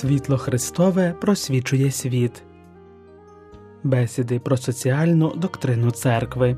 Світло Христове просвічує світ. Бесіди про соціальну доктрину церкви.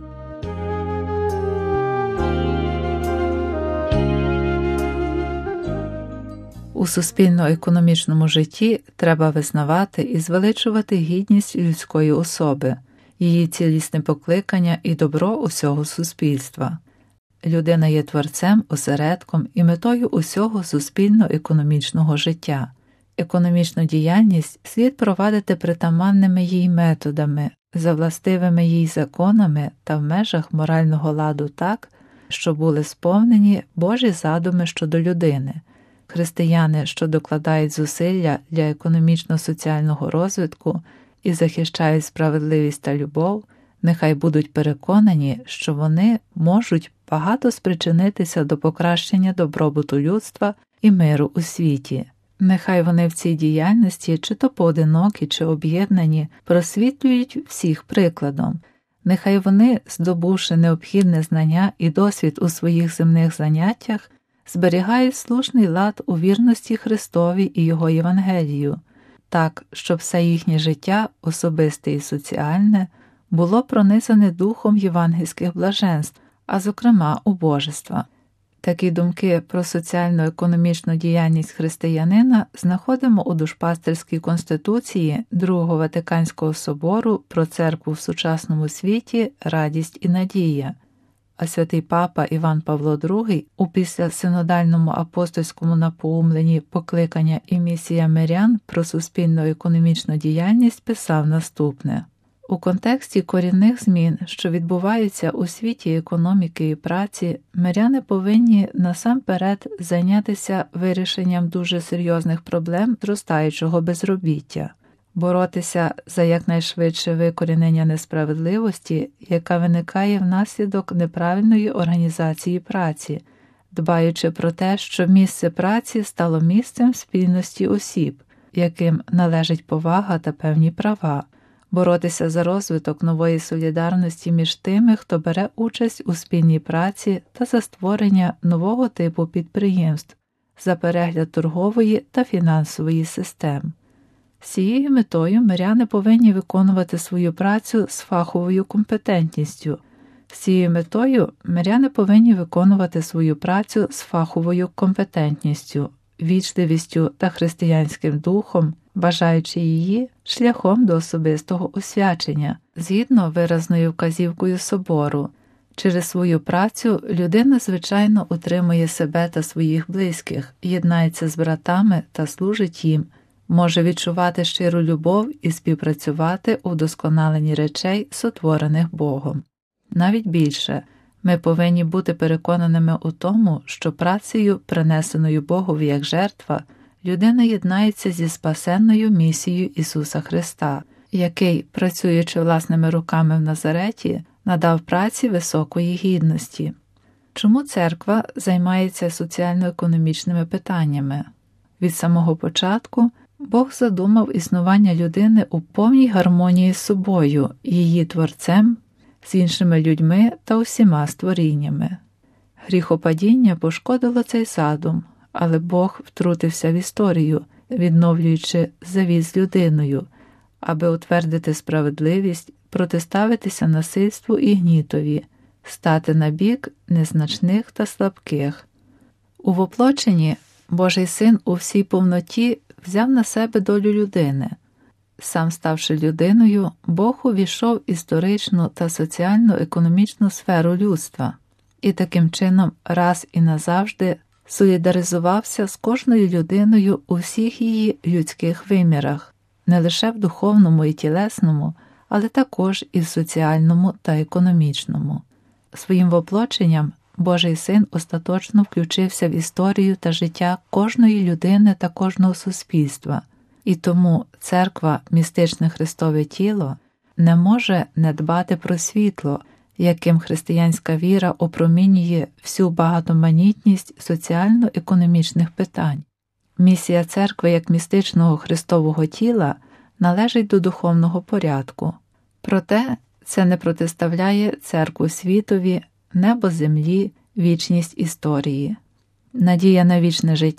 У суспільно-економічному житті треба визнавати і звеличувати гідність людської особи, її цілісне покликання і добро усього суспільства. Людина є творцем, осередком і метою усього суспільно-економічного життя. Економічну діяльність слід провадити притаманними їй методами, за властивими їй законами та в межах морального ладу так, щоб були сповнені Божі задуми щодо людини. Християни, що докладають зусилля для економічно-соціального розвитку і захищають справедливість та любов, нехай будуть переконані, що вони можуть багато спричинитися до покращення добробуту людства і миру у світі. Нехай вони в цій діяльності, чи то поодинокі, чи об'єднані, просвітлюють всіх прикладом. Нехай вони, здобувши необхідне знання і досвід у своїх земних заняттях, зберігають слушний лад у вірності Христові і Його Євангелію, так, щоб все їхнє життя, особисте і соціальне, було пронизане духом євангельських блаженств, а зокрема убожества. Такі думки про соціально-економічну діяльність християнина знаходимо у Душпастерській конституції Другого Ватиканського собору про церкву в сучасному світі «Радість і надія», а святий папа Іван Павло II у післясинодальному апостольському напоумленні «Покликання і місія мирян» про суспільно-економічну діяльність писав наступне. У контексті корінних змін, що відбуваються у світі економіки і праці, миряни повинні насамперед зайнятися вирішенням дуже серйозних проблем зростаючого безробіття, боротися за якнайшвидше викорінення несправедливості, яка виникає внаслідок неправильної організації праці, дбаючи про те, щоб місце праці стало місцем спільності осіб, яким належить повага та певні права, боротися за розвиток нової солідарності між тими, хто бере участь у спільній праці та за створення нового типу підприємств, за перегляд торгової та фінансової систем. З цією метою миряни повинні виконувати свою працю з фаховою компетентністю. З цією метою миряни повинні виконувати свою працю з фаховою компетентністю, вічливістю та християнським духом, бажаючи її шляхом до особистого освячення, згідно виразною вказівкою собору. Через свою працю людина, звичайно, утримує себе та своїх близьких, єднається з братами та служить їм, може відчувати щиру любов і співпрацювати у вдосконаленні речей, сотворених Богом. Навіть більше, ми повинні бути переконаними у тому, що працею, принесеною Богові як жертва, людина єднається зі спасенною місією Ісуса Христа, який, працюючи власними руками в Назареті, надав праці високої гідності. Чому церква займається соціально-економічними питаннями? Від самого початку Бог задумав існування людини у повній гармонії з собою, її Творцем, з іншими людьми та усіма створіннями. Гріхопадіння пошкодило цей задум, але Бог втрутився в історію, відновлюючи завіт з людиною, аби утвердити справедливість, протиставитися насильству і гнітові, стати на бік незначних та слабких. У воплоченні Божий Син у всій повноті взяв на себе долю людини. Сам ставши людиною, Бог увійшов в історичну та соціально-економічну сферу людства і таким чином раз і назавжди солідаризувався з кожною людиною у всіх її людських вимірах, не лише в духовному і тілесному, але також і в соціальному та економічному. Своїм воплоченням Божий Син остаточно включився в історію та життя кожної людини та кожного суспільства, і тому церква, містичне Христове тіло, не може не дбати про світло, яким християнська віра опромінює всю багатоманітність соціально-економічних питань. Місія церкви як містичного Христового тіла належить до духовного порядку. Проте це не протиставляє церкву світові, небо землі, вічність історії. Надія на вічне життя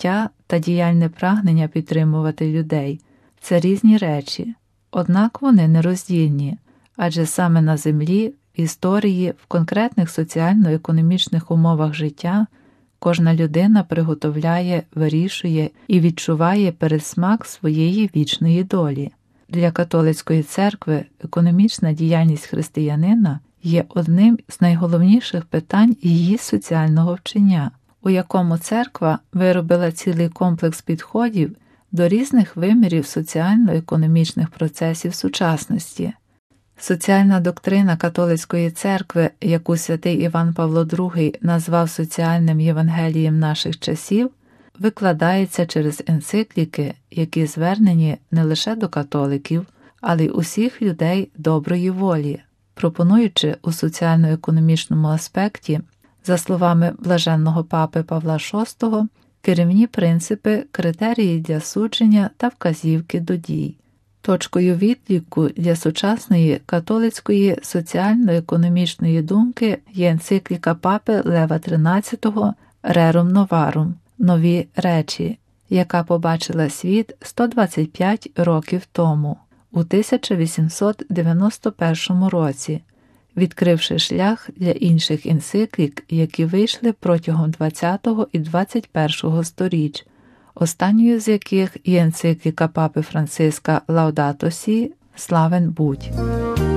та діяльне прагнення підтримувати людей – це різні речі, однак вони нероздільні, адже саме на землі, в історії, в конкретних соціально-економічних умовах життя кожна людина приготовляє, вирішує і відчуває передсмак своєї вічної долі. Для католицької церкви економічна діяльність християнина є одним з найголовніших питань її соціального вчення, у якому церква виробила цілий комплекс підходів до різних вимірів соціально-економічних процесів сучасності. Соціальна доктрина католицької церкви, яку святий Іван Павло II назвав соціальним Євангелієм наших часів, викладається через енцикліки, які звернені не лише до католиків, але й усіх людей доброї волі, пропонуючи у соціально-економічному аспекті, за словами блаженного папи Павла VI, керівні принципи, критерії для судження та вказівки до дій. Точкою відліку для сучасної католицької соціально-економічної думки є енцикліка папи Лева XIII «Rerum Novarum» – «Нові речі», яка побачила світ 125 років тому, у 1891 році, відкривши шлях для інших енциклік, які вийшли протягом ХХ і ХХІ сторіч, останньою з яких є енцикліка папи Франциска «Лаудато Сі» «Славен будь».